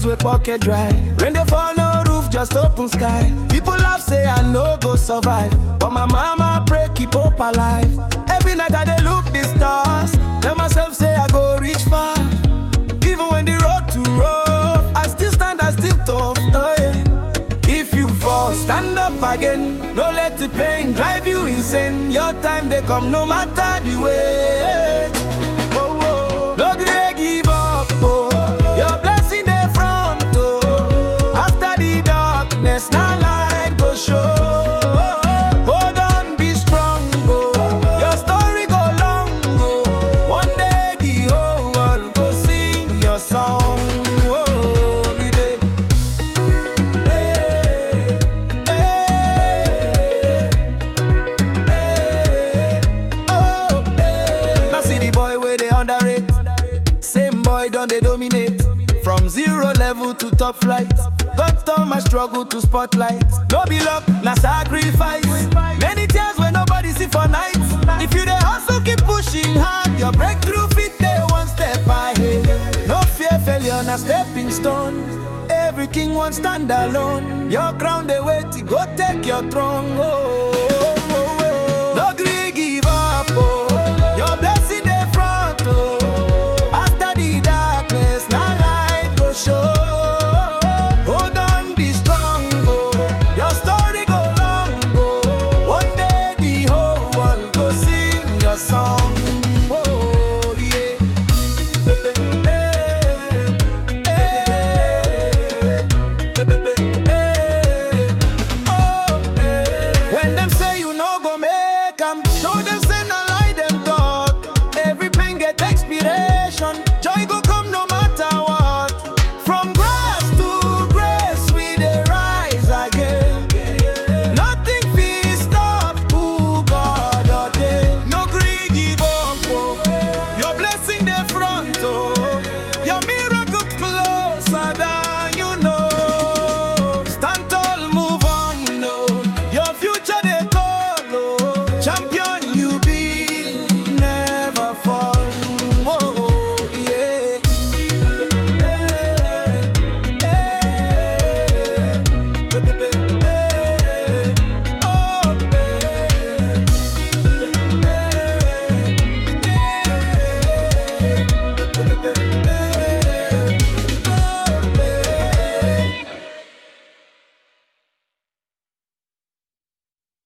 with pocket dry. When they fall, no roof, just open sky. People laugh, say I no go survive, but my mama pray keep hope alive. Every night I dey look the stars, tell myself say I go reach far. Even when the road too rough, I still stand, I still tough. Oh yeah. If you fall, stand up again. No let the pain drive you insane. Your time they come no matter the way. Oh, oh. No dey give up. Oh. Your blessing they front. Oh. After the darkness, now light go show. Hold on, be strong. Oh. Your story go long. Oh. One day the whole world go sing your song. Same boy done they dominate. From zero level to top flight. Got turn my struggle to spotlight. No be luck, na sacrifice. Many tears when nobody see for nights. If you dey hustle, keep pushing hard. Your breakthrough fit there one step ahead. No fear failure, na stepping stone. Every king won't stand alone. Your crown they wait, to go take your throne. Oh, oh, oh, oh. No gree give up. Oh.